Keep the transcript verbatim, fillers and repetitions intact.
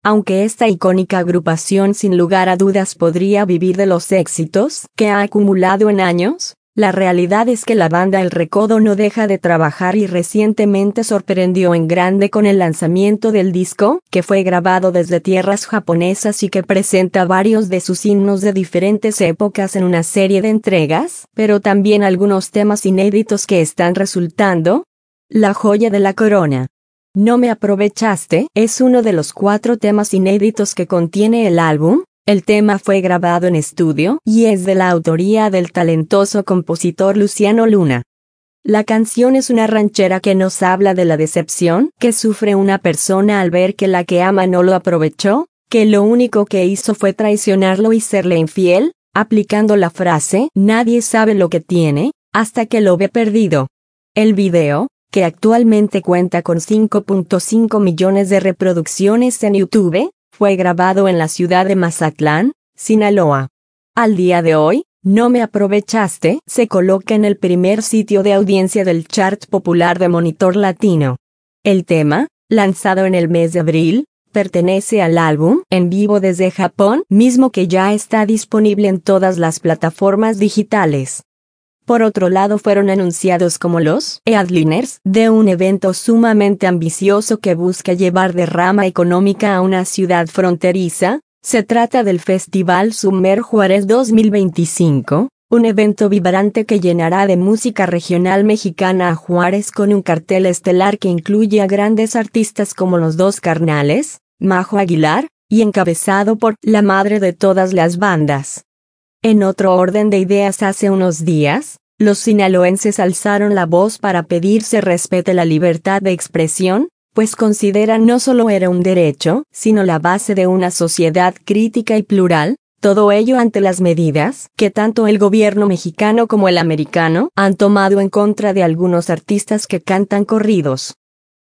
Aunque esta icónica agrupación sin lugar a dudas podría vivir de los éxitos que ha acumulado en años, la realidad es que la banda El Recodo no deja de trabajar y recientemente sorprendió en grande con el lanzamiento del disco, que fue grabado desde tierras japonesas y que presenta varios de sus himnos de diferentes épocas en una serie de entregas, pero también algunos temas inéditos que están resultando la joya de la corona. No me aprovechaste es uno de los cuatro temas inéditos que contiene el álbum. El tema fue grabado en estudio y es de la autoría del talentoso compositor Luciano Luna. La canción es una ranchera que nos habla de la decepción que sufre una persona al ver que la que ama no lo aprovechó, que lo único que hizo fue traicionarlo y serle infiel, aplicando la frase "nadie sabe lo que tiene hasta que lo ve perdido". El video, que actualmente cuenta con cinco punto cinco millones de reproducciones en YouTube, fue grabado en la ciudad de Mazatlán, Sinaloa. Al día de hoy, No me aprovechaste se coloca en el primer sitio de audiencia del chart popular de Monitor Latino. El tema, lanzado en el mes de abril, pertenece al álbum En Vivo desde Japón, mismo que ya está disponible en todas las plataformas digitales. Por otro lado, fueron anunciados como los headliners de un evento sumamente ambicioso que busca llevar derrama económica a una ciudad fronteriza. Se trata del Festival Summer Juárez dos mil veinticinco, un evento vibrante que llenará de música regional mexicana a Juárez con un cartel estelar que incluye a grandes artistas como Los Dos Carnales, Majo Aguilar, y encabezado por la madre de todas las bandas. En otro orden de ideas, hace unos días, los sinaloenses alzaron la voz para pedir se respete la libertad de expresión, pues consideran no solo era un derecho, sino la base de una sociedad crítica y plural, todo ello ante las medidas que tanto el gobierno mexicano como el americano han tomado en contra de algunos artistas que cantan corridos.